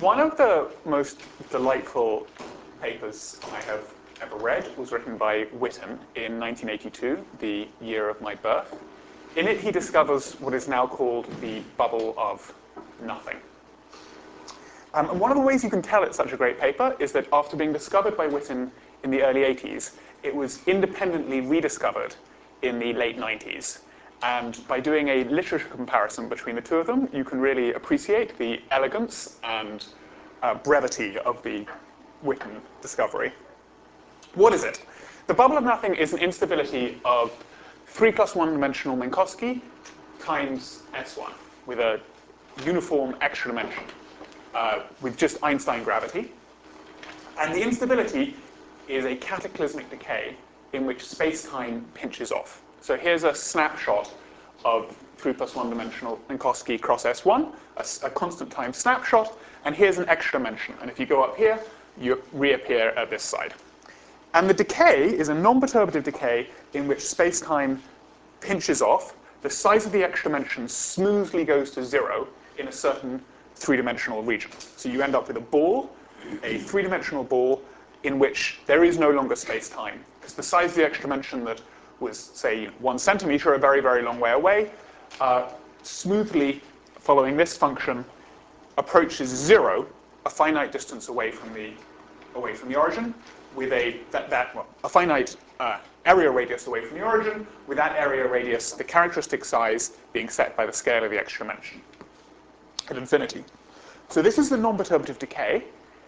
One of the most delightful papers I have ever read was written by Witten in 1982, the year of my birth. In it, he discovers what is now called the bubble of nothing. And one of the ways you can tell it's such a great paper is that after being discovered by Witten in the early 80s, it was independently rediscovered in the late 90s. And by doing a literature comparison between the two of them, you can really appreciate the elegance and brevity of the Witten discovery. What is it? The bubble of nothing is an instability of 3 + 1 dimensional Minkowski times S1 with a uniform extra dimension with just Einstein gravity. And the instability is a cataclysmic decay in which space-time pinches off. So here's a snapshot of 3 + 1 dimensional Minkowski cross S1, a constant time snapshot, and here's an extra dimension. And if you go up here, you reappear at this side. And the decay is a non-perturbative decay in which space-time pinches off. The size of the extra dimension smoothly goes to 0 in a certain three-dimensional region. So you end up with a ball, a three-dimensional ball, in which there is no longer space-time. Because the size of the extra dimension that was, say, 1 centimeter, a very, very long way away, smoothly following this function approaches 0, a finite distance away from the origin, with a finite area radius away from the origin, with that area radius, the characteristic size, being set by the scale of the extra dimension at infinity. So this is the non-perturbative decay,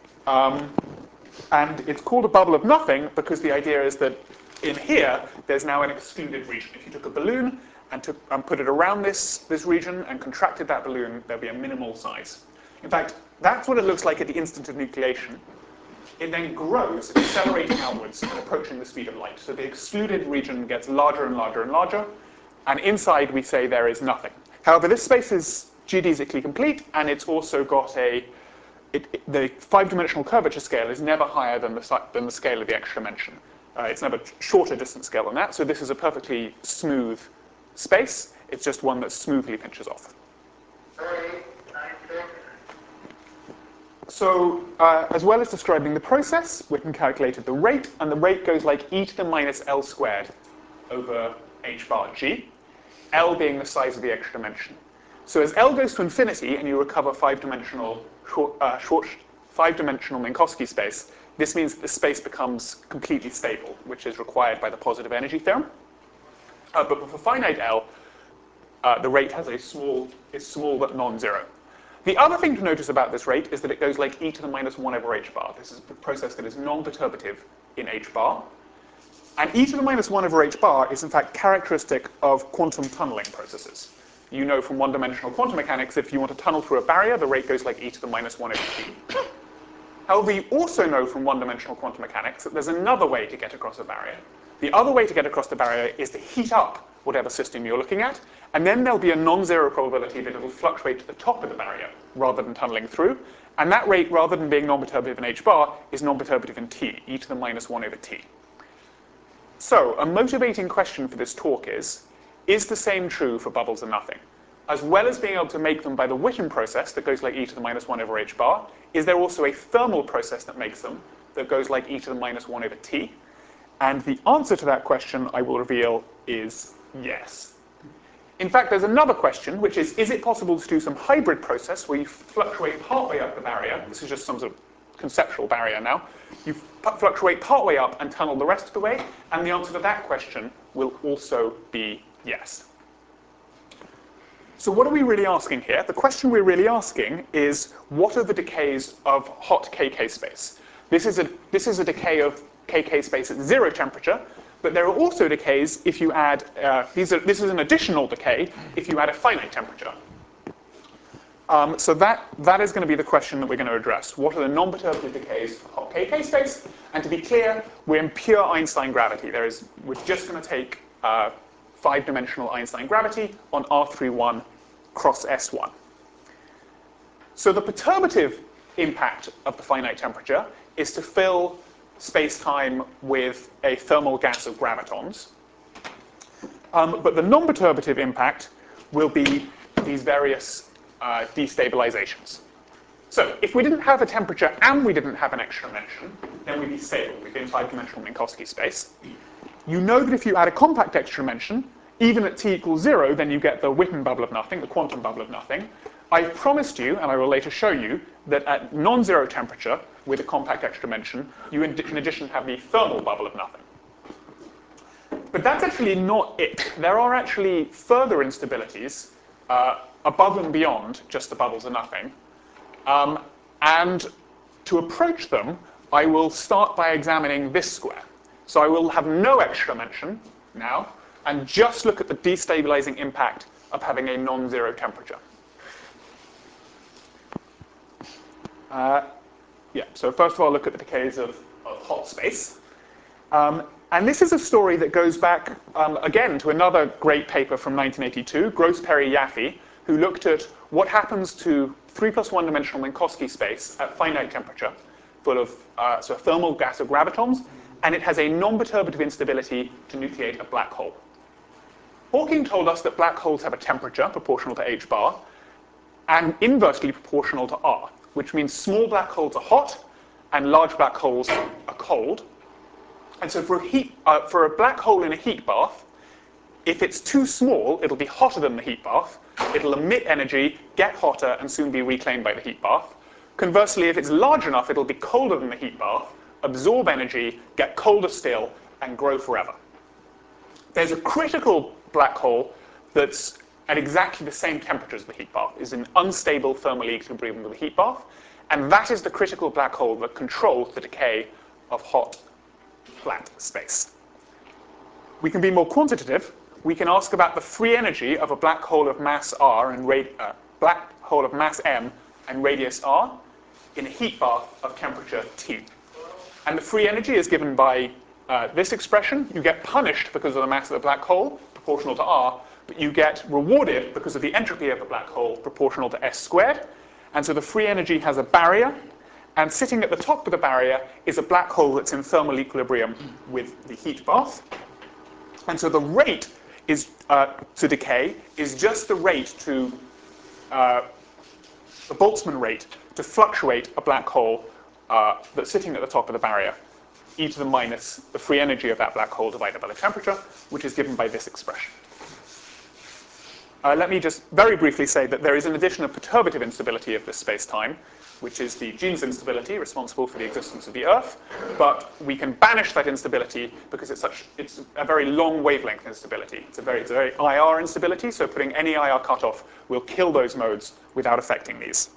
and it's called a bubble of nothing because the idea is that in here, there's now an excluded region. If you took a balloon and put it around this region and contracted that balloon, there'll be a minimal size. In fact, that's what it looks like at the instant of nucleation. It then grows, accelerating outwards and approaching the speed of light. So the excluded region gets larger and larger and larger, and inside we say there is nothing. However, this space is geodesically complete, and it's also got the 5-dimensional curvature scale is never higher than the scale of the extra dimension. It's never shorter distance scale than that, so this is a perfectly smooth space. It's just one that smoothly pinches off. So, as well as describing the process, Witten calculated the rate, and the rate goes like e to the minus L squared over h bar g, L being the size of the extra dimension. So as L goes to infinity and you recover 5-dimensional Minkowski space, this means that the space becomes completely stable, which is required by the positive energy theorem. But for finite L, the rate has is small but non-zero. The other thing to notice about this rate is that it goes like e to the minus 1 over h bar. This is a process that is non-perturbative in h bar. And e to the minus 1 over h bar is in fact characteristic of quantum tunneling processes. You know from one-dimensional quantum mechanics, if you want to tunnel through a barrier, the rate goes like e to the minus 1 over t. However, you also know from one-dimensional quantum mechanics that there's another way to get across a barrier. The other way to get across the barrier is to heat up whatever system you're looking at, and then there'll be a non-zero probability that it'll fluctuate to the top of the barrier rather than tunneling through. And that rate, rather than being non-perturbative in h bar, is non-perturbative in t, e to the minus 1 over t. So, a motivating question for this talk is the same true for bubbles of nothing? As well as being able to make them by the Witten process that goes like e to the minus 1 over h bar, is there also a thermal process that makes them that goes like e to the minus 1 over t? And the answer to that question, I will reveal, is yes. In fact, there's another question, which is it possible to do some hybrid process where you fluctuate partway up the barrier? This is just some sort of conceptual barrier now. You fluctuate partway up and tunnel the rest of the way, and the answer to that question will also be yes. So what are we really asking here? The question we're really asking is, what are the decays of hot KK space? This is a decay of KK space at 0 temperature, but there are also decays if you add, this is an additional decay if you add a finite temperature. So that is going to be the question that we're going to address. What are the non-perturbative decays for hot KK space? And to be clear, we're in pure Einstein gravity. We're just going to take 5-dimensional Einstein gravity on R31 cross S1. So the perturbative impact of the finite temperature is to fill space-time with a thermal gas of gravitons. But the non-perturbative impact will be these various destabilizations. So if we didn't have a temperature and we didn't have an extra dimension, then we'd be stable. We'd be in 5-dimensional Minkowski space. You know that if you add a compact extra dimension, even at t equals 0, then you get the Witten bubble of nothing, the quantum bubble of nothing. I've promised you, and I will later show you, that at non-zero temperature, with a compact extra dimension, you in addition have the thermal bubble of nothing. But that's actually not it. There are actually further instabilities above and beyond just the bubbles of nothing. And to approach them, I will start by examining this square. So I will have no extra dimension now, and just look at the destabilizing impact of having a non-zero temperature. So first of all, look at the decays of hot space. And this is a story that goes back, again, to another great paper from 1982, Gross, Perry, Yaffe, who looked at what happens to 3 + 1 dimensional Minkowski space at finite temperature, full of thermal gas or gravitons, and it has a non-perturbative instability to nucleate a black hole. Hawking told us that black holes have a temperature proportional to h bar, and inversely proportional to r, which means small black holes are hot, and large black holes are cold. And so for a black hole in a heat bath, if it's too small, it'll be hotter than the heat bath, it'll emit energy, get hotter, and soon be reclaimed by the heat bath. Conversely, if it's large enough, it'll be colder than the heat bath, absorb energy, get colder still, and grow forever. There's a critical black hole that's at exactly the same temperature as the heat bath, is in unstable thermal equilibrium with the heat bath, and that is the critical black hole that controls the decay of hot, flat space. We can be more quantitative. We can ask about the free energy of a black hole of mass r and black hole of mass m and radius r in a heat bath of temperature T. And the free energy is given by this expression. You get punished because of the mass of the black hole, proportional to r, but you get rewarded because of the entropy of the black hole, proportional to s squared. And so the free energy has a barrier, and sitting at the top of the barrier is a black hole that's in thermal equilibrium with the heat bath. And so the rate is to decay is just the rate to the Boltzmann rate to fluctuate a black hole that's sitting at the top of the barrier, e to the minus the free energy of that black hole divided by the temperature, which is given by this expression. Let me just very briefly say that there is an additional perturbative instability of this space-time, which is the Jeans instability responsible for the existence of the Earth, but we can banish that instability because it's a very long wavelength instability. It's a very IR instability, so putting any IR cutoff will kill those modes without affecting these.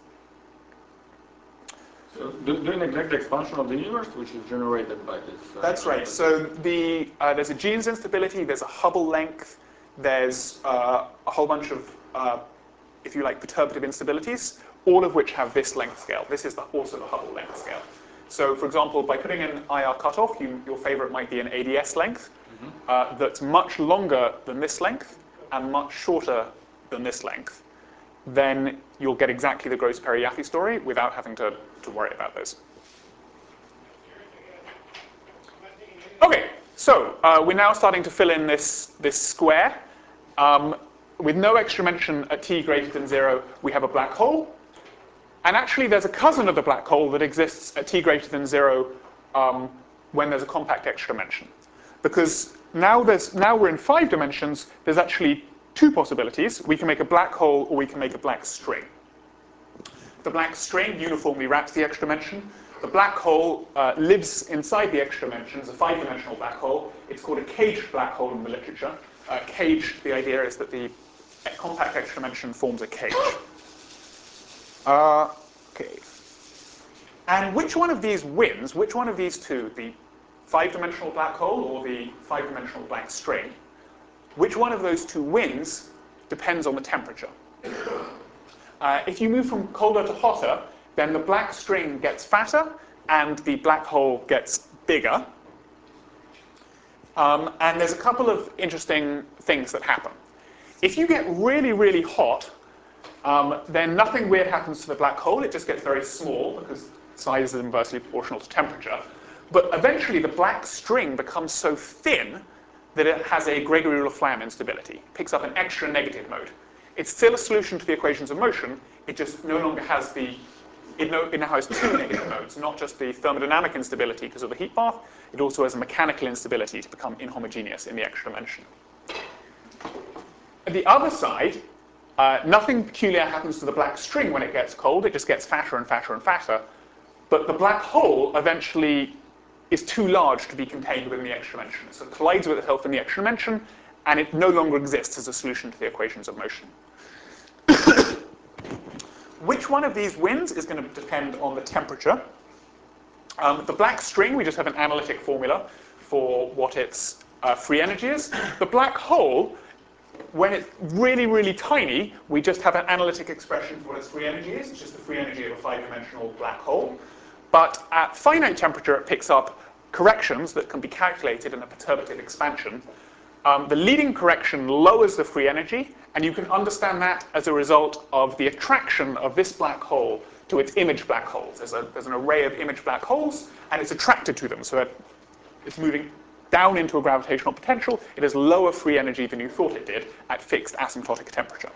So doing exact expansion of the universe, which is generated by this... That's right. So there's a Jeans instability, there's a Hubble length, there's a whole bunch of, if you like, perturbative instabilities, all of which have this length scale. This is also the Hubble length scale. So, for example, by putting an IR cutoff, your favorite might be an ADS length that's much longer than this length and much shorter than this length. Then you'll get exactly the Gross-Perry-Yaffe story without having to worry about those. Okay, so we're now starting to fill in this square. With no extra dimension at t greater than 0, we have a black hole. And actually, there's a cousin of the black hole that exists at t greater than 0 when there's a compact extra dimension. Because now we're in 5 dimensions, there's actually 2 possibilities. We can make a black hole, or we can make a black string. The black string uniformly wraps the extra dimension. The black hole lives inside the extra dimension as a 5-dimensional black hole. It's called a caged black hole in the literature. Caged, the idea is that the compact extra dimension forms a cage. Okay. And which one of these wins? Which one of these two, the 5-dimensional black hole or the 5-dimensional black string? Which one of those two wins depends on the temperature. If you move from colder to hotter, then the black string gets fatter and the black hole gets bigger. And there's a couple of interesting things that happen. If you get really, really hot, then nothing weird happens to the black hole. It just gets very small because size is inversely proportional to temperature. But eventually, the black string becomes so thin that it has a Gregory rule of Flamm instability. It picks up an extra negative mode. It's still a solution to the equations of motion. It just no longer has the it now has two negative modes, not just the thermodynamic instability because of the heat bath, it also has a mechanical instability to become inhomogeneous in the extra dimension. At the other side, nothing peculiar happens to the black string when it gets cold, it just gets fatter and fatter and fatter, but the black hole eventually is too large to be contained within the extra dimension. So it collides with itself in the extra dimension, and it no longer exists as a solution to the equations of motion. Which one of these wins is going to depend on the temperature? The black string, we just have an analytic formula for what its free energy is. The black hole, when it's really, really tiny, we just have an analytic expression for what its free energy is. It's just the free energy of a five-dimensional black hole. But at finite temperature, it picks up corrections that can be calculated in a perturbative expansion. The leading correction lowers the free energy, and you can understand that as a result of the attraction of this black hole to its image black holes. There's an array of image black holes, and it's attracted to them, so it's moving down into a gravitational potential. It has lower free energy than you thought it did at fixed asymptotic temperature.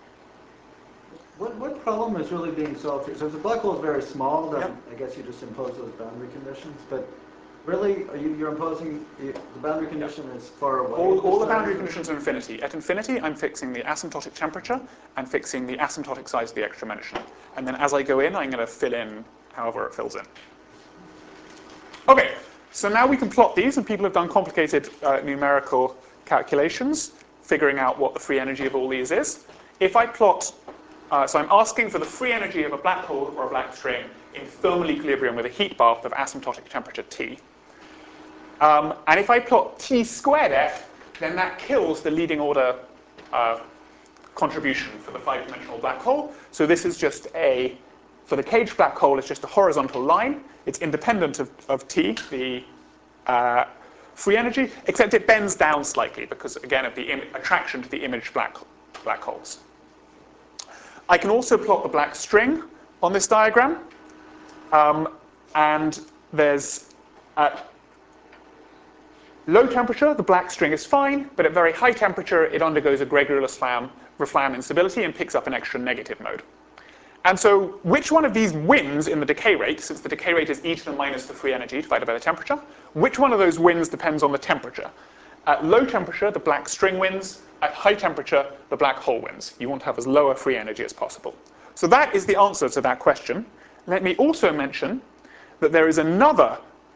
What problem is really being solved here? So if the black hole is very small, then I guess you just impose those boundary conditions. But really, you're imposing the boundary condition is far away? All the boundary conditions are infinity. At infinity, I'm fixing the asymptotic temperature and fixing the asymptotic size of the extra dimension. And then as I go in, I'm going to fill in however it fills in. Okay, so now we can plot these, and people have done complicated numerical calculations, figuring out what the free energy of all these is. If I plot, so I'm asking for the free energy of a black hole or a black string in thermal equilibrium with a heat bath of asymptotic temperature T. And if I plot T squared F, then that kills the leading order contribution for the five-dimensional black hole. So this is just for the caged black hole, it's just a horizontal line. It's independent of T, the free energy, except it bends down slightly because, again, of the attraction to the image black holes. I can also plot the black string on this diagram. And there's, at low temperature, the black string is fine, but at very high temperature, it undergoes a Gregor-Reflam instability and picks up an extra negative mode. And so which one of these wins in the decay rate, since the decay rate is e to the minus the free energy divided by the temperature, which one of those wins depends on the temperature? At low temperature, the black string wins. At high temperature, the black hole wins. You want to have as low a free energy as possible. So that is the answer to that question. Let me also mention that there is another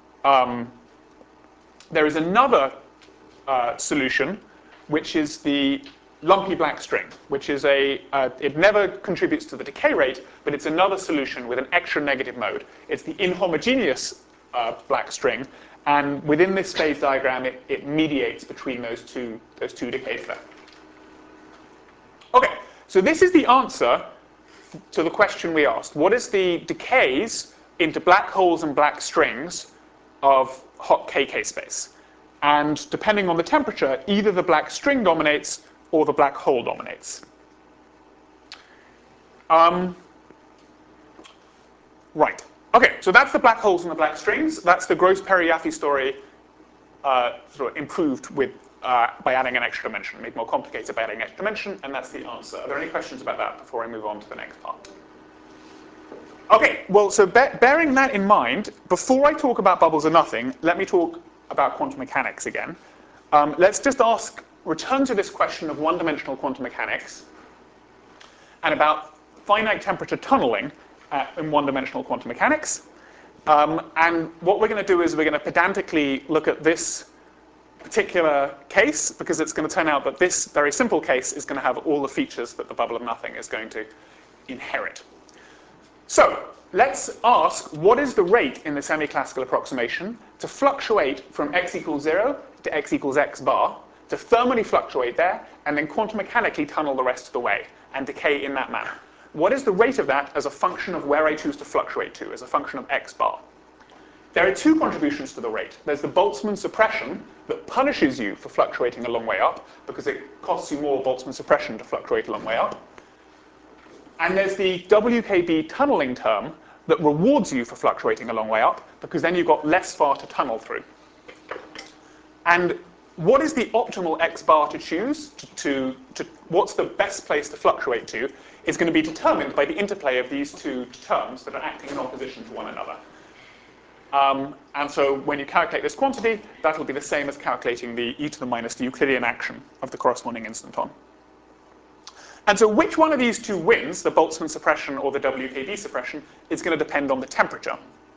solution, which is the lumpy black string, which is it never contributes to the decay rate, but it's another solution with an extra negative mode. It's the inhomogeneous black string, and within this phase diagram, it mediates between those two decays there. Okay, so this is the answer to the question we asked. What is the decays into black holes and black strings of hot KK space? And depending on the temperature, either the black string dominates or the black hole dominates. Right. Okay, so that's the black holes and the black strings. That's the Gross-Perry-Yaffe story sort of improved with by adding an extra dimension, made more complicated by adding an extra dimension, and that's the answer. Are there any questions about that before I move on to the next part? Okay, well, so bearing that in mind, before I talk about bubbles or nothing, let me talk about quantum mechanics again. Let's just return to this question of one-dimensional quantum mechanics and about finite temperature tunneling in one-dimensional quantum mechanics. And what we're going to do is we're going to pedantically look at this particular case, because it's going to turn out that this very simple case is going to have all the features that the bubble of nothing is going to inherit. So let's ask, what is the rate in the semi-classical approximation to fluctuate from x equals 0 to x equals x bar, to thermally fluctuate there, and then quantum mechanically tunnel the rest of the way and decay in that manner? What is the rate of that as a function of where I choose to fluctuate to, as a function of x bar? There are two contributions to the rate. There's the Boltzmann suppression that punishes you for fluctuating a long way up, because it costs you more Boltzmann suppression to fluctuate a long way up. And there's the WKB tunneling term that rewards you for fluctuating a long way up, because then you've got less far to tunnel through. And what is the optimal x bar to choose, what's the best place to fluctuate to, is going to be determined by the interplay of these two terms that are acting in opposition to one another. And so when you calculate this quantity, that will be the same as calculating the e to the minus the Euclidean action of the corresponding instanton. And so which one of these two wins, the Boltzmann suppression or the WKB suppression, is going to depend on the temperature.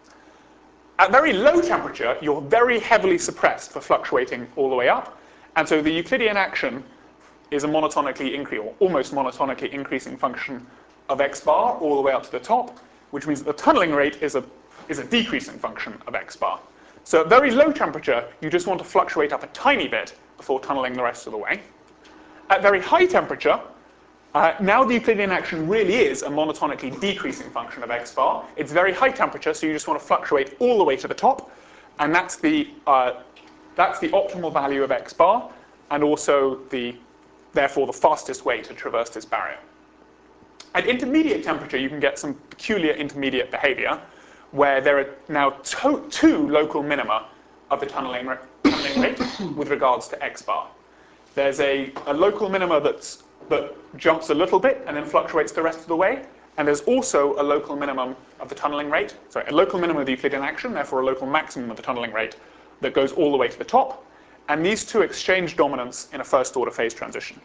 At very low temperature, you're very heavily suppressed for fluctuating all the way up, and so the Euclidean action is a monotonically increasing, or almost monotonically increasing function of x bar all the way up to the top, which means that the tunneling rate is a decreasing function of x bar. So at very low temperature, you just want to fluctuate up a tiny bit before tunneling the rest of the way. At very high temperature, now the Euclidean action really is a monotonically decreasing function of x bar. It's very high temperature, so you just want to fluctuate all the way to the top, and that's the optimal value of x bar, and also therefore the fastest way to traverse this barrier. At intermediate temperature, you can get some peculiar intermediate behavior, where there are now two local minima of the tunneling rate with regards to x bar. There's a local minima that jumps a little bit and then fluctuates the rest of the way, and there's also a local minimum of the tunneling rate, sorry, a local minimum of the Euclidean action, therefore a local maximum of the tunneling rate that goes all the way to the top, and these two exchange dominance in a first order phase transition.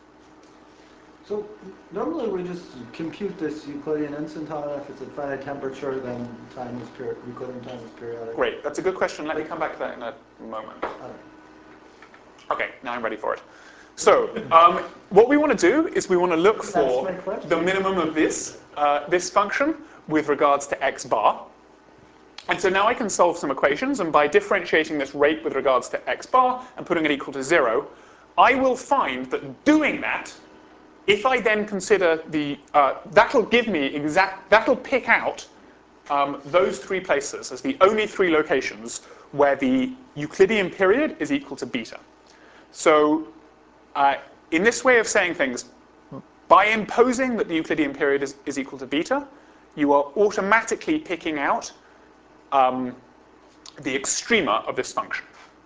So normally we just compute this Euclidean instanton. If it's at finite temperature, then Euclidean time is periodic. Great, that's a good question. Let me come back to that in a moment. Okay, now I'm ready for it. So, what we want to do is we want to look for the minimum of this function with regards to x bar. And so now I can solve some equations, and by differentiating this rate with regards to x bar and putting it equal to 0, I will find that doing that, if I then consider that'll give me that'll pick out those three places as the only three locations where the Euclidean period is equal to beta. So, in this way of saying things, by imposing that the Euclidean period is equal to beta, you are automatically picking out the extrema of this function.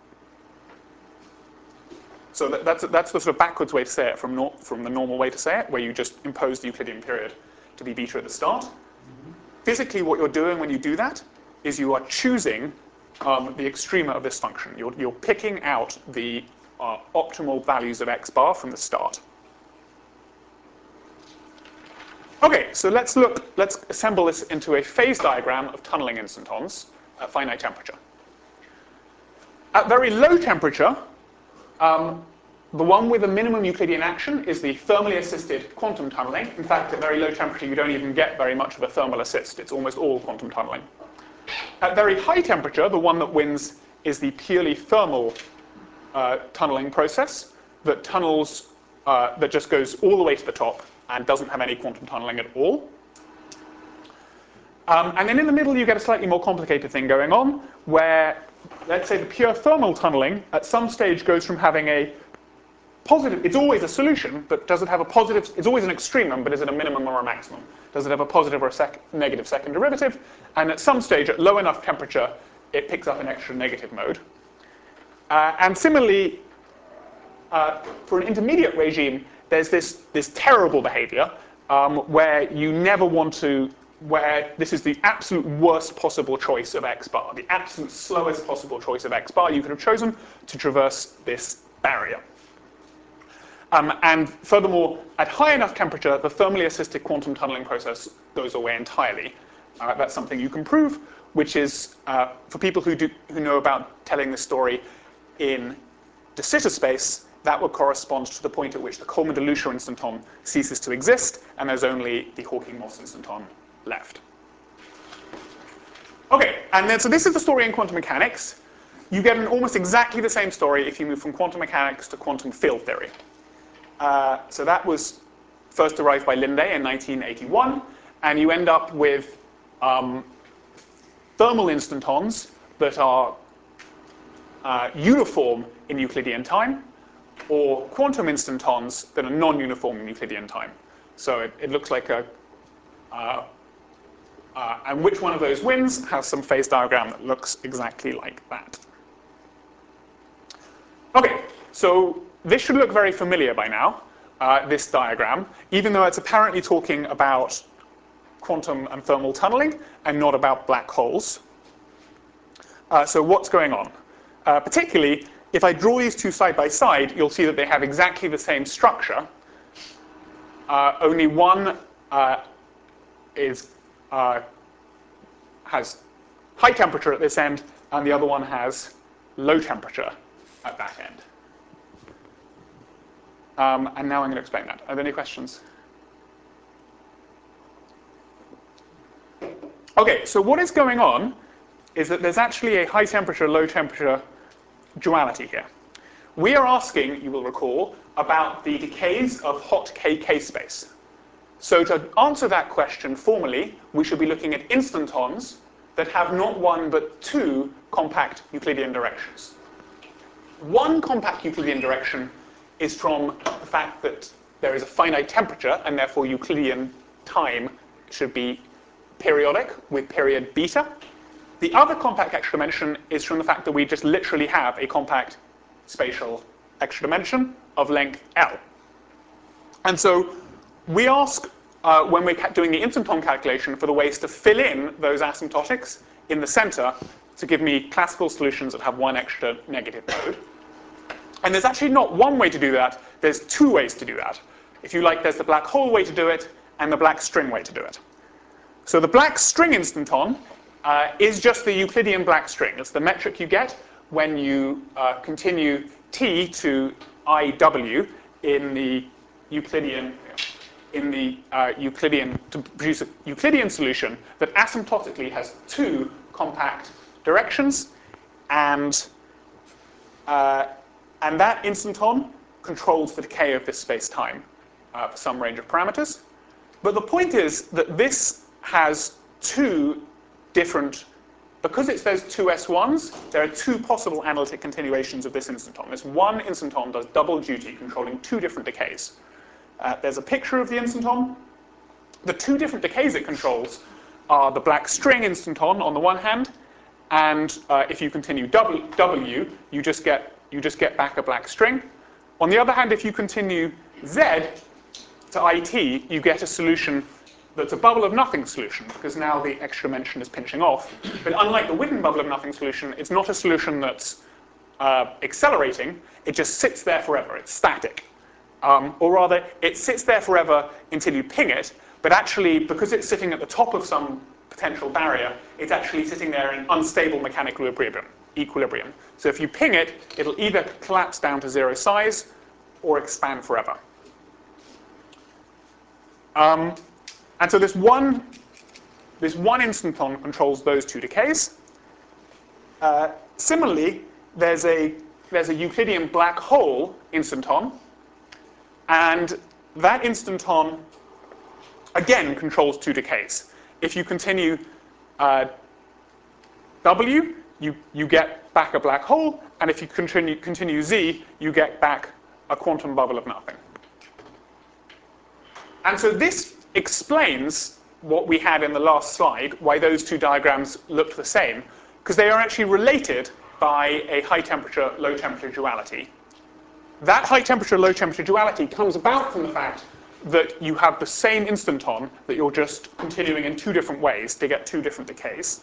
So that's the sort of backwards way to say it from the normal way to say it, where you just impose the Euclidean period to be beta at the start. Physically, what you're doing when you do that is you are choosing the extrema of this function. You're picking out the optimal values of x bar from the start. Okay, so let's assemble this into a phase diagram of tunneling instantons at finite temperature. At very low temperature, the one with the minimum Euclidean action is the thermally assisted quantum tunneling. In fact, at very low temperature, you don't even get very much of a thermal assist. It's almost all quantum tunneling. At very high temperature, the one that wins is the purely thermal tunneling process that tunnels, that just goes all the way to the top and doesn't have any quantum tunneling at all. And then in the middle, you get a slightly more complicated thing going on, where, let's say, the pure thermal tunneling at some stage goes from having a positive, it's always a solution, but does it have a positive, it's always an extremum, but is it a minimum or a maximum? Does it have a positive or a negative second derivative? And at some stage, at low enough temperature, it picks up an extra negative mode. And similarly, for an intermediate regime, there's this terrible behavior where you never want to, where this is the absolute worst possible choice of x bar, the absolute slowest possible choice of x bar you could have chosen to traverse this barrier. And furthermore, at high enough temperature, the thermally assisted quantum tunneling process goes away entirely. That's something you can prove, which is, for people who know about telling the story in de Sitter space, that would correspond to the point at which the Coleman-de Lucia instanton ceases to exist, and there's only the Hawking-Moss instanton left. Okay, and then so this is the story in quantum mechanics. You get almost exactly the same story if you move from quantum mechanics to quantum field theory. So that was first derived by Linde in 1981, and you end up with thermal instantons that are uniform in Euclidean time, or quantum instantons that are non-uniform in Euclidean time. So it looks like a... and which one of those wins has some phase diagram that looks exactly like that. Okay, So this should look very familiar by now, this diagram, even though it's apparently talking about quantum and thermal tunneling and not about black holes. So what's going on? Particularly, if I draw these two side by side, you'll see that they have exactly the same structure. Only one has high temperature at this end, and the other one has low temperature at that end. And now I'm going to explain that. Are there any questions? Okay, so what is going on is that there's actually a high temperature, low temperature duality here. We are asking, you will recall, about the decays of hot KK space. So to answer that question formally, we should be looking at instantons that have not one but two compact Euclidean directions. One compact Euclidean direction is from the fact that there is a finite temperature, and therefore Euclidean time should be periodic with period beta. The other compact extra dimension is from the fact that we just literally have a compact spatial extra dimension of length L. And so we ask, when we're doing the instanton calculation, for the ways to fill in those asymptotics in the center to give me classical solutions that have one extra negative mode. And there's actually not one way to do that, there's two ways to do that. If you like, there's the black hole way to do it, and the black string way to do it. So the black string instanton is just the Euclidean black string. It's the metric you get when you continue t to iw in the Euclidean to produce a Euclidean solution that asymptotically has two compact directions, and that instanton controls the decay of this space-time for some range of parameters. But the point is that this has two different, because it's those two S1s, there are two possible analytic continuations of this instanton. This one instanton does double duty, controlling two different decays. There's a picture of the instanton. The two different decays it controls are the black string instanton on the one hand, and if you continue W, you just get back a black string. On the other hand, if you continue Z to IT, you get a solution that's a bubble of nothing solution, because now the extra dimension is pinching off. But unlike the Witten bubble of nothing solution, it's not a solution that's accelerating. It just sits there forever. It's static. Or rather, it sits there forever until you ping it, but actually, because it's sitting at the top of some potential barrier, it's actually sitting there in unstable mechanical equilibrium. So if you ping it, it'll either collapse down to zero size or expand forever. And so this one instanton controls those two decays. Similarly, there's a Euclidean black hole instanton, and that instanton again controls two decays. If you continue W, you get back a black hole, and if you continue Z, you get back a quantum bubble of nothing. And so this explains what we had in the last slide, why those two diagrams looked the same, because they are actually related by a high temperature, low temperature duality. That high temperature, low temperature duality comes about from the fact that you have the same instanton that you're just continuing in two different ways to get two different decays.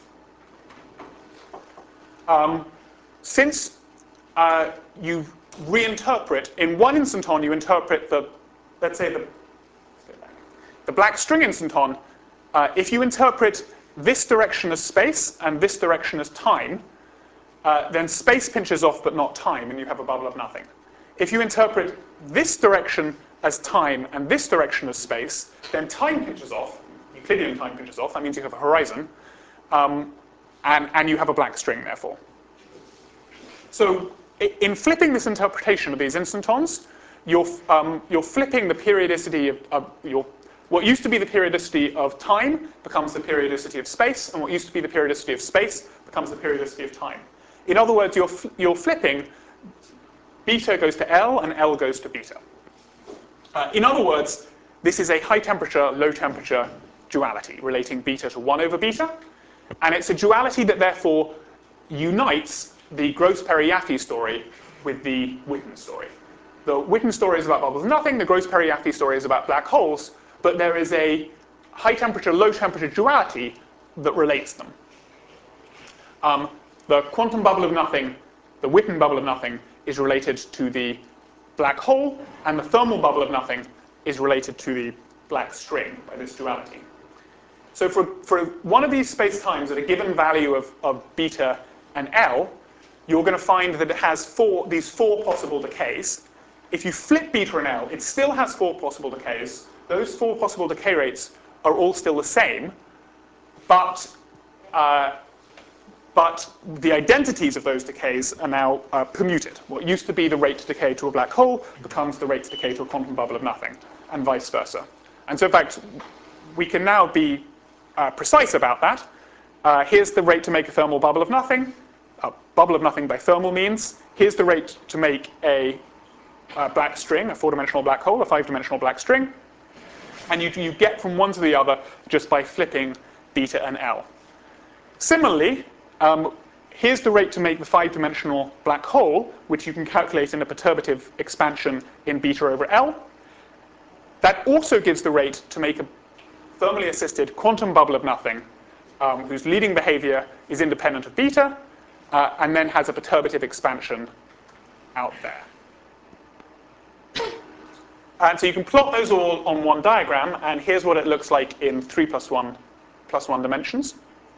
Since you reinterpret, in one instanton you interpret let's say the black string instanton, if you interpret this direction as space and this direction as time, then space pinches off but not time, and you have a bubble of nothing. If you interpret this direction as time and this direction as space, then time pinches off, Euclidean time pinches off, that means you have a horizon, and you have a black string, therefore. So in flipping this interpretation of these instantons, you're flipping the periodicity of what used to be the periodicity of time becomes the periodicity of space, and what used to be the periodicity of space becomes the periodicity of time. In other words, you're flipping beta goes to L and L goes to beta. In other words, this is a high temperature, low temperature duality relating beta to 1 over beta, and it's a duality that therefore unites the Gross-Perry-Yaffe story with the Witten story. The Witten story is about bubbles of nothing, the Gross-Perry-Yaffee story is about black holes, but there is a high temperature, low temperature duality that relates them. The quantum bubble of nothing, the Witten bubble of nothing, is related to the black hole, and the thermal bubble of nothing is related to the black string by this duality. So for one of these space-times at a given value of beta and L, you're going to find that it has these four possible decays. If you flip beta and L, it still has four possible decays. Those four possible decay rates are all still the same, but the identities of those decays are now permuted. What used to be the rate to decay to a black hole becomes the rate to decay to a quantum bubble of nothing, and vice versa. And so, in fact, we can now be precise about that. Here's the rate to make a thermal bubble of nothing. A bubble of nothing by thermal means. Here's the rate to make a black string, a four-dimensional black hole, a five-dimensional black string. And you get from one to the other just by flipping beta and L. Similarly, here's the rate to make the five-dimensional black hole, which you can calculate in a perturbative expansion in beta over L. That also gives the rate to make a thermally assisted quantum bubble of nothing, whose leading behavior is independent of beta, and then has a perturbative expansion out there. And so you can plot those all on one diagram, and here's what it looks like in 3 + 1 + 1 dimensions.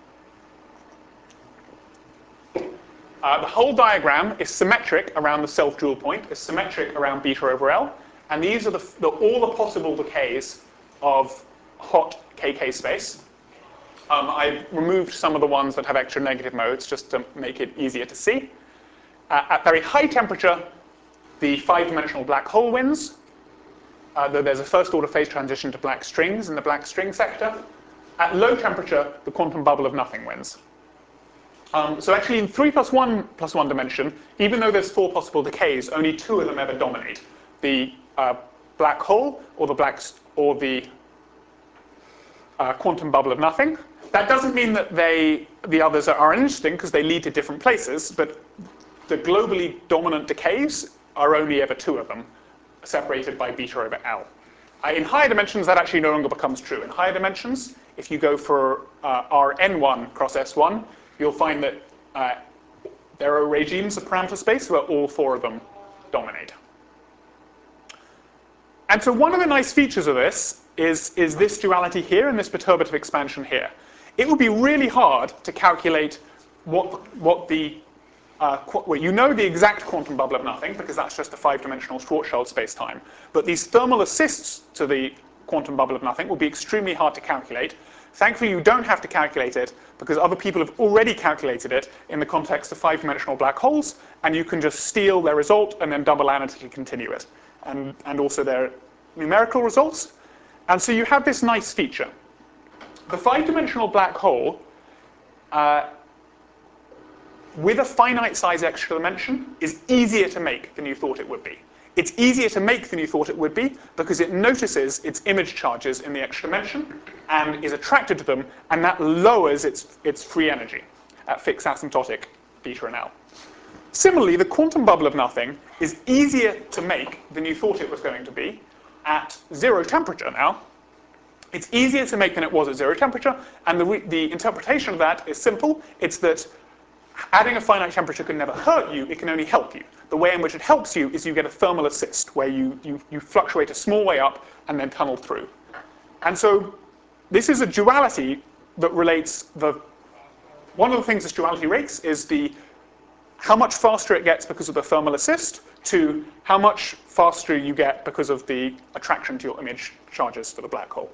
The whole diagram is symmetric around the self-dual point, is symmetric around beta over L, and these are all the possible decays of hot KK space. I've removed some of the ones that have extra negative modes just to make it easier to see. At very high temperature, the five-dimensional black hole wins, though there's a first-order phase transition to black strings in the black string sector. At low temperature, the quantum bubble of nothing wins. So actually, in 3 + 1 + 1 dimension, even though there's four possible decays, only two of them ever dominate: the black hole or the quantum bubble of nothing. That doesn't mean that the others are uninteresting, because they lead to different places, but the globally dominant decays are only ever two of them, separated by beta over L. In higher dimensions, that actually no longer becomes true. In higher dimensions, if you go for Rn1 cross S1, you'll find that there are regimes of parameter space where all four of them dominate. And so one of the nice features of this is this duality here and this perturbative expansion here. It would be really hard to calculate you know the exact quantum bubble of nothing, because that's just a five-dimensional Schwarzschild space-time. But these thermal assists to the quantum bubble of nothing will be extremely hard to calculate. Thankfully, you don't have to calculate it, because other people have already calculated it in the context of five-dimensional black holes, and you can just steal their result and then double analytically continue it, and also their numerical results. And so you have this nice feature. The five-dimensional black hole, with a finite size extra dimension, is easier to make than you thought it would be. It's easier to make than you thought it would be because it notices its image charges in the extra dimension and is attracted to them, and that lowers its free energy at fixed asymptotic beta and L. Similarly, the quantum bubble of nothing is easier to make than you thought it was going to be at zero temperature now. It's easier to make than it was at zero temperature, and the interpretation of that is simple. It's that adding a finite temperature can never hurt you, it can only help you. The way in which it helps you is you get a thermal assist, where you fluctuate a small way up and then tunnel through. And so this is a duality that relates one of the things this duality rates is how much faster it gets because of the thermal assist to how much faster you get because of the attraction to your image charges for the black hole.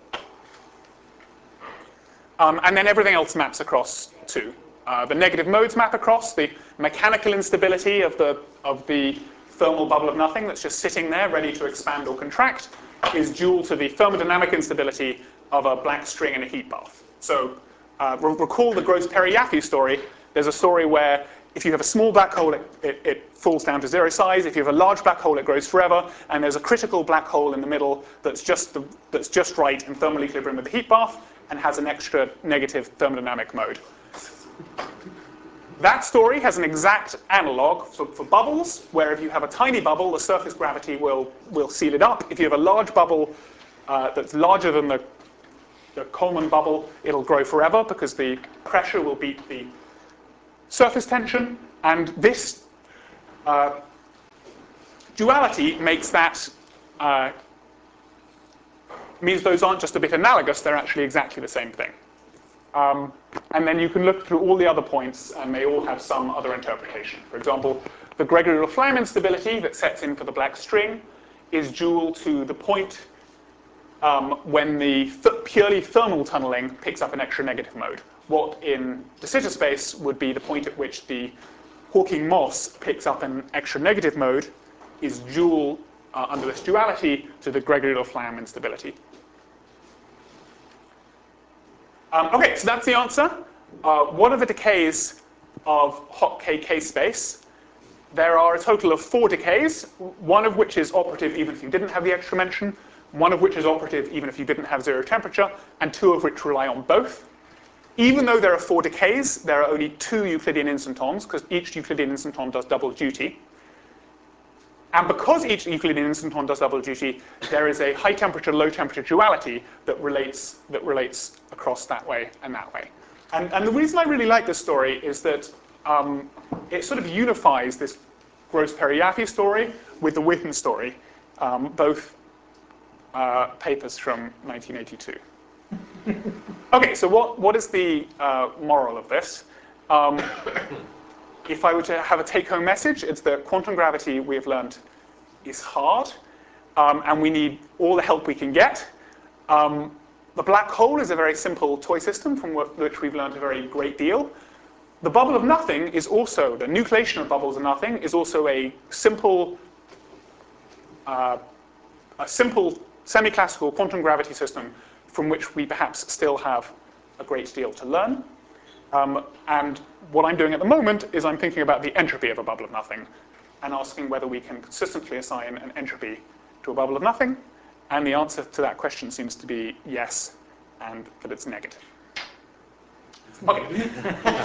And then everything else maps across too. The negative modes map across. The mechanical instability of the thermal bubble of nothing that's just sitting there ready to expand or contract is dual to the thermodynamic instability of a black string in a heat bath. So recall the Gross-Perry-Yaffee story. There's a story where if you have a small black hole, it falls down to zero size. If you have a large black hole, it grows forever. And there's a critical black hole in the middle that's just right in thermal equilibrium with the heat bath and has an extra negative thermodynamic mode. That story has an exact analog for bubbles, where if you have a tiny bubble, the surface gravity will seal it up. If you have a large bubble that's larger than the Coleman bubble, it'll grow forever because the pressure will beat the surface tension. And this duality makes that means those aren't just a bit analogous, they're actually exactly the same thing. And then you can look through all the other points, and they all have some other interpretation. For example, the Gregory-Laflamme instability that sets in for the black string is dual to the point when the purely thermal tunneling picks up an extra negative mode. What in de Sitter space would be the point at which the Hawking-Moss picks up an extra negative mode is dual under this duality to the Gregory-Laflamme instability. Okay, so that's the answer. What are the decays of hot KK space? There are a total of 4 decays, one of which is operative even if you didn't have the extra mention, one of which is operative even if you didn't have 0 temperature, and 2 of which rely on both. Even though there are 4 decays, there are only 2 Euclidean instantons, because each Euclidean instanton does double duty. And because each Euclidean instanton does double duty, there is a high temperature, low temperature duality that relates across that way and that way. And the reason I really like this story is that it sort of unifies this Gross-Perry-Yaffe story with the Witten story, both papers from 1982. Okay, so what is the moral of this? If I were to have a take-home message, it's that quantum gravity, we have learned, is hard, and we need all the help we can get. The black hole is a very simple toy system from which we've learned a very great deal. The bubble of nothing is also, the nucleation of bubbles of nothing is also a simple semi-classical quantum gravity system from which we perhaps still have a great deal to learn. And what I'm doing at the moment is I'm thinking about the entropy of a bubble of nothing and asking whether we can consistently assign an entropy to a bubble of nothing. And the answer to that question seems to be yes, and that it's negative. Okay.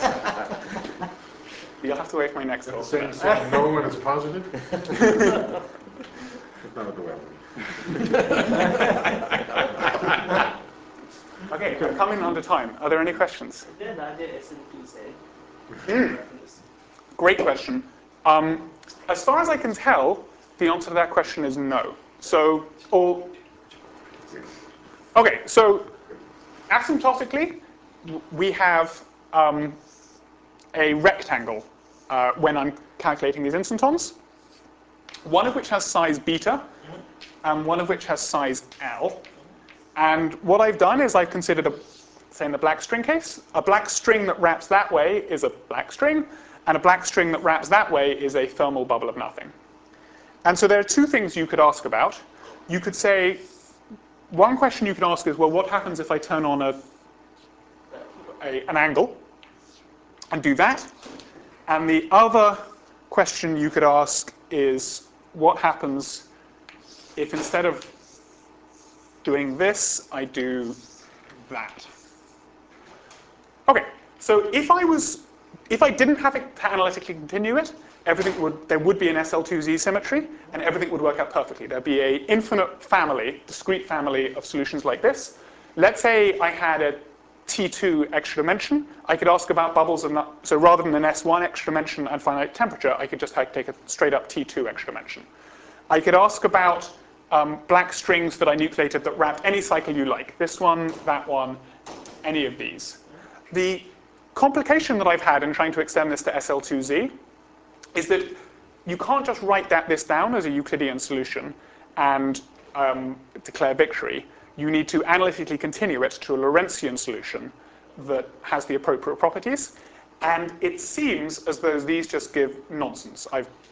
You'll have to wait for my next talk. Saying no when it's positive? Not a duality. Okay, I'm coming under time. Are there any questions? Great question. As far as I can tell, the answer to that question is no. So, okay, so asymptotically, we have a rectangle when I'm calculating these instantons, one of which has size beta, and one of which has size L. And what I've done is I've considered, say in the black string case, a black string that wraps that way is a black string, and a black string that wraps that way is a thermal bubble of nothing. And so there are 2 things you could ask about. You could say, one question you could ask is, well, what happens if I turn on an angle and do that? And the other question you could ask is, what happens if instead of doing this, I do that? Okay, so if I didn't have it to analytically continue it, there would be an SL2Z symmetry, and everything would work out perfectly. There'd be an infinite family, discrete family of solutions like this. Let's say I had a T2 extra dimension. I could ask about bubbles of so rather than an S1 extra dimension and finite temperature, I could just take a straight up T2 extra dimension. I could ask about black strings that I nucleated that wrap any cycle you like. This one, that one, any of these. The complication that I've had in trying to extend this to SL2Z is that you can't just write this down as a Euclidean solution and declare victory. You need to analytically continue it to a Lorentzian solution that has the appropriate properties. And it seems as though these just give nonsense.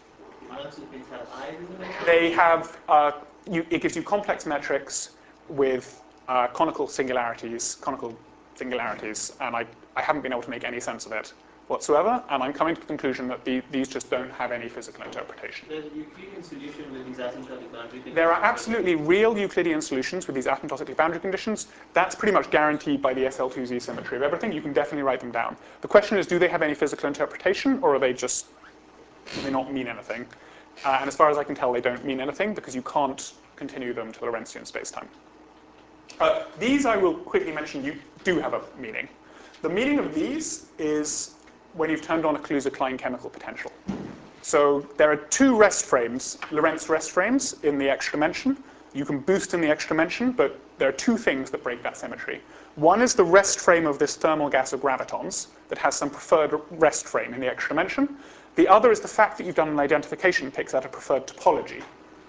They have, it gives you complex metrics with conical singularities, and I haven't been able to make any sense of it whatsoever, and I'm coming to the conclusion that these just don't have any physical interpretation. There's a Euclidean solution with these asymptotic boundary conditions. There are absolutely real Euclidean solutions with these asymptotic boundary conditions. That's pretty much guaranteed by the SL2Z symmetry of everything. You can definitely write them down. The question is, do they have any physical interpretation, or are they just, do they not mean anything? And as far as I can tell, they don't mean anything, because you can't continue them to Lorentzian spacetime. These, I will quickly mention, you do have a meaning. The meaning of these is when you've turned on a Kaluza-Klein chemical potential. So there are two rest frames, Lorentz rest frames, in the X dimension. You can boost in the X dimension, but there are two things that break that symmetry. One is the rest frame of this thermal gas of gravitons that has some preferred rest frame in the X dimension. The other is the fact that you've done an identification picks out a preferred topology.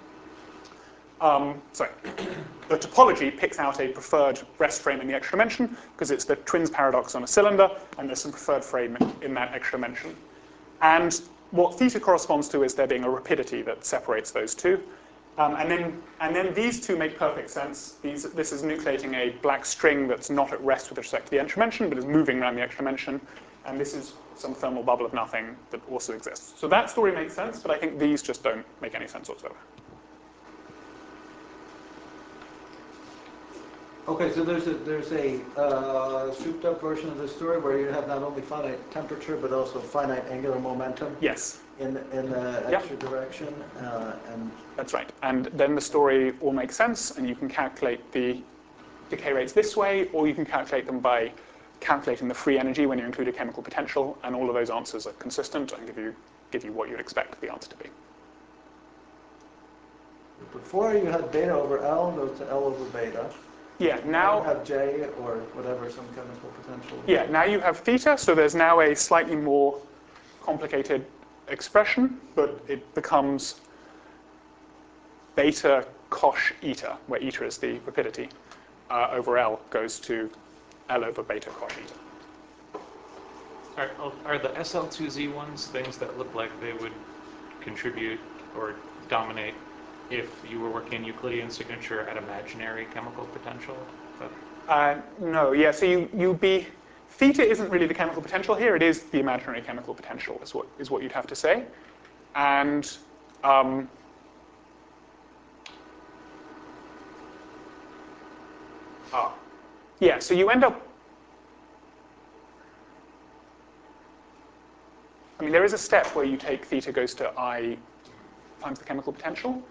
The topology picks out a preferred rest frame in the X dimension because it's the twins paradox on a cylinder, and there's some preferred frame in that X dimension. And what theta corresponds to is there being a rapidity that separates those two. And then these two make perfect sense. This is nucleating a black string that's not at rest with respect to the X dimension, but is moving around the X dimension. And this is some thermal bubble of nothing that also exists. So that story makes sense, but I think these just don't make any sense whatsoever. Okay, so there's a souped up version of the story where you have not only finite temperature but also finite angular momentum. Yes. In the extra direction, and that's right. And then the story all makes sense, and you can calculate the decay rates this way, or you can calculate them by calculating the free energy when you include a chemical potential, and all of those answers are consistent and give you what you'd expect the answer to be. Before you had beta over L goes to L over beta. Yeah, now you have J or whatever, some chemical potential. Yeah, now you have theta, so there's now a slightly more complicated expression, but it becomes beta cosh eta, where eta is the rapidity, over L goes to L over beta cosh eta. Are the SL2Z ones things that look like they would contribute or dominate if you were working Euclidean signature at imaginary chemical potential? No, yeah, so you'd be, theta isn't really the chemical potential here, it is the imaginary chemical potential is what you'd have to say. And yeah, so you end up, I mean, there is a step where you take theta goes to I times the chemical potential.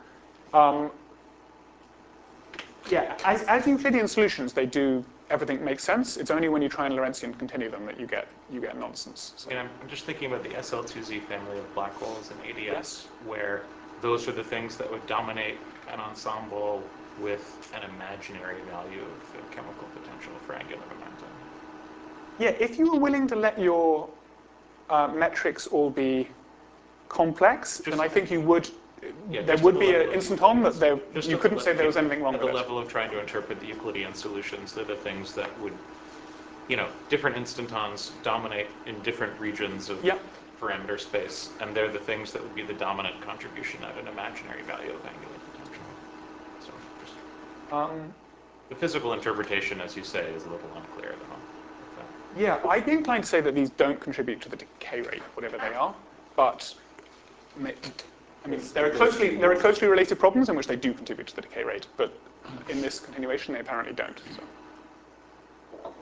Yeah, as Euclidean solutions, they do, everything makes sense. It's only when you try and Lorentzian continue them that you get nonsense. So. And I'm just thinking about the SL2Z family of black holes and ADS, Yes. where those are the things that would dominate an ensemble with an imaginary value of the chemical potential for angular momentum. Yeah, if you were willing to let your metrics all be complex, then I think you would. Yeah, there would be an instanton that there, you couldn't say there was anything wrong with with it. At the it. level of trying to interpret the Euclidean solutions, they're the things that would, different instantons dominate in different regions of parameter space, and they're the things that would be the dominant contribution at an imaginary value of angular potential. So just the physical interpretation, as you say, is a little unclear, though. Yeah, I'd be inclined to say that these don't contribute to the decay rate, whatever they are, but I mean, there are closely related problems in which they do contribute to the decay rate, but in this continuation, they apparently don't. So.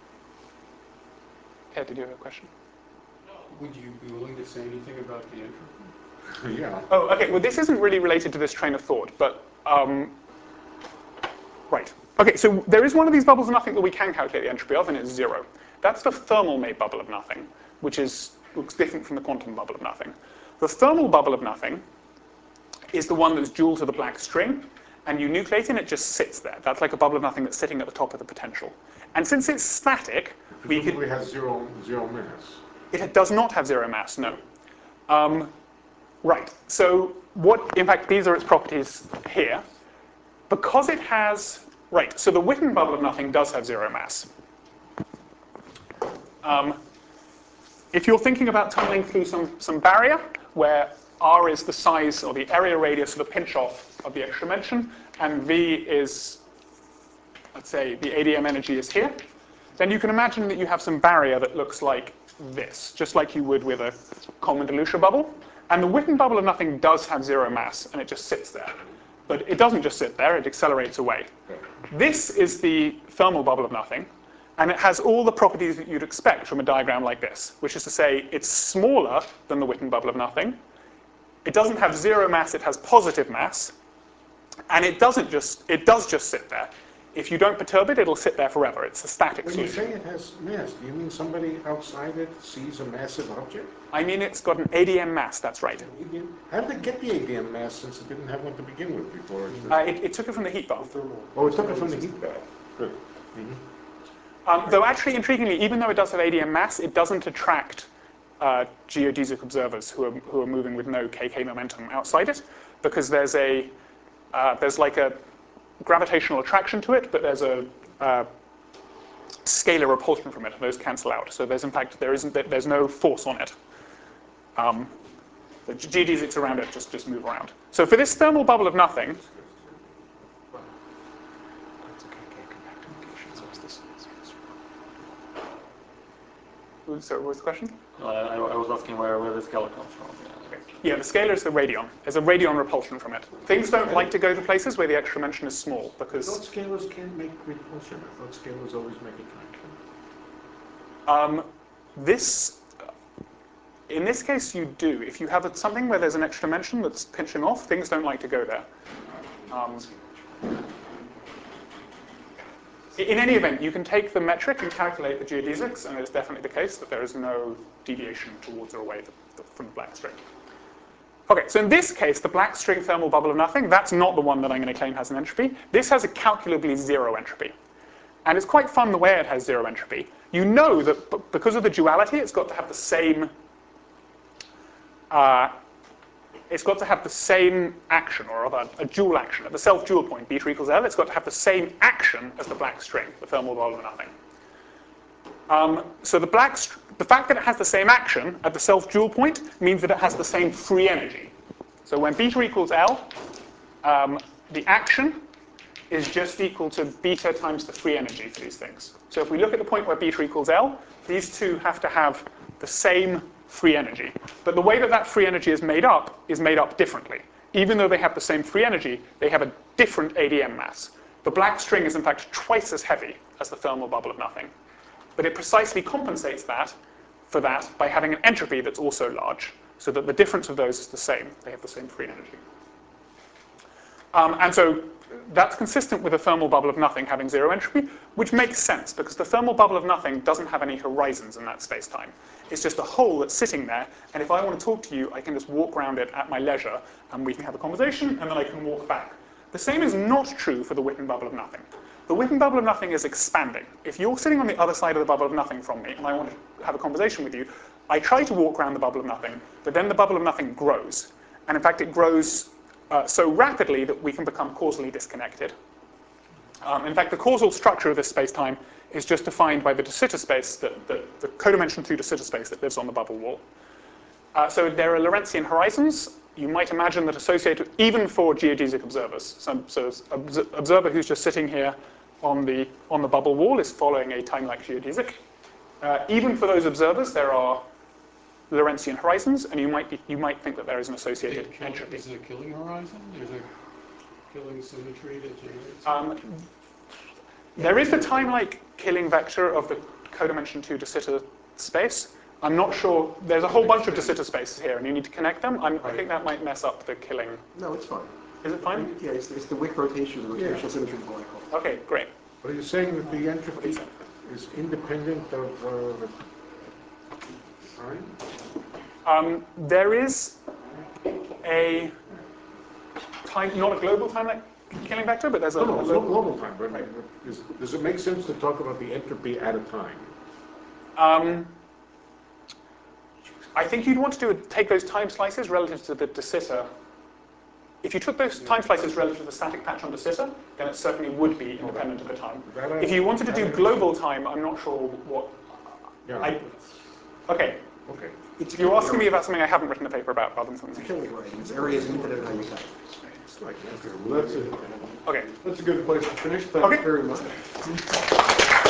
Ted, did you have a question? Would you be willing to say anything about the entropy? Yeah. Oh, okay. Well, this isn't really related to this train of thought, but right. Okay, so there is one of these bubbles of nothing that we can calculate the entropy of, and it's 0. That's the thermal-made bubble of nothing, which looks different from the quantum bubble of nothing. The thermal bubble of nothing is the one that's dual to the black string, and you nucleate and it just sits there. That's like a bubble of nothing that's sitting at the top of the potential. And since it's static, we can... Presumably has zero mass. It does not have zero mass, no. Right, so in fact, these are its properties here. Because it has, right, so the Witten bubble of nothing does have zero mass. If you're thinking about tunneling through some barrier, where R is the size or the area radius of the pinch-off of the X dimension, and V is, let's say, the ADM energy is here, then you can imagine that you have some barrier that looks like this, just like you would with a Coleman-DeLucia bubble. And the Witten bubble of nothing does have zero mass, and it just sits there. But it doesn't just sit there, it accelerates away. This is the thermal bubble of nothing, and it has all the properties that you'd expect from a diagram like this, which is to say it's smaller than the Witten bubble of nothing. It doesn't have zero mass, it has positive mass, and it does just sit there. If you don't perturb it, it'll sit there forever. It's a static When you solution. say it has mass, do you mean somebody outside it sees a massive object? I mean it's got an ADM mass, that's right. How did it get the ADM mass since it didn't have one to begin with before? It took it from the heat bath. Oh, it took it from the heat bath. Good. Though actually, intriguingly, even though it does have ADM mass, it doesn't attract geodesic observers who are moving with no KK momentum outside it, because there's like a gravitational attraction to it, but there's a scalar repulsion from it, and those cancel out. So there's, in fact, there's no force on it. The geodesics around it just move around. So for this thermal bubble of nothing, so what was the question? I was asking where the scalar comes from. Yeah, the scalar is the radion. There's a radion repulsion from it. Things don't like to go to places where the extra dimension is small, I because thought scalars can't make repulsion. I thought scalars always make attraction. in this case you do. If you have something where there's an extra dimension that's pinching off, things don't like to go there. In any event, you can take the metric and calculate the geodesics, and it's definitely the case that there is no deviation towards or away from the black string. Okay, so in this case, the black string thermal bubble of nothing, that's not the one that I'm going to claim has an entropy. This has a calculably zero entropy. And it's quite fun the way it has zero entropy. You know that because of the duality, it's got to have the same action, or rather a dual action. At the self-dual point, beta equals L, it's got to have the same action as the black string, the thermal bubble of nothing. So the fact that it has the same action at the self-dual point means that it has the same free energy. So when beta equals L, the action is just equal to beta times the free energy for these things. So if we look at the point where beta equals L, these two have to have the same free energy. But the way that that free energy is made up differently. Even though they have the same free energy, they have a different ADM mass. The black string is in fact twice as heavy as the thermal bubble of nothing. But it precisely compensates for that by having an entropy that's also large, so that the difference of those is the same. They have the same free energy. And so that's consistent with a thermal bubble of nothing having zero entropy, which makes sense, because the thermal bubble of nothing doesn't have any horizons in that space-time. It's just a hole that's sitting there, and if I want to talk to you, I can just walk around it at my leisure, and we can have a conversation, and then I can walk back. The same is not true for the Witten bubble of nothing. The Witten bubble of nothing is expanding. If you're sitting on the other side of the bubble of nothing from me, and I want to have a conversation with you, I try to walk around the bubble of nothing, but then the bubble of nothing grows. And in fact, it grows so rapidly that we can become causally disconnected. In fact, the causal structure of this space-time is just defined by the de Sitter space, the codimension 2 de Sitter space that lives on the bubble wall. So there are Lorentzian horizons. You might imagine that associated, even for geodesic observers. So an observer who's just sitting here on the bubble wall is following a time-like geodesic. Even for those observers, there are Lorentzian horizons, and you might think that there is an associated entropy. Is it a killing horizon? There's a killing symmetry that generates? There is the time-like killing vector of the codimension 2 de Sitter space. I'm not sure. There's a whole bunch of de Sitter spaces here, and you need to connect them. I think that might mess up the killing. No, it's fine. Is it fine? Yeah, it's the Wick rotation, the rotational symmetry of the black hole. Okay, great. But are you saying that the entropy is independent of the time? There is a time, not a global time killing vector, but there's a No, there's no global time. But does it make sense to talk about the entropy at a time? I think you'd want to take those time slices relative to the de Sitter. If you took those time slices relative to the static patch on de Sitter, then it certainly would be independent of the time. If you wanted to do global time, I'm not sure what. Yeah. Okay. Okay. You're asking me about something I haven't written a paper about, rather than something. Killing right. Its area is infinite of how you cut. It's like, well, that's it. Okay. That's a good place to finish. Thanks very much.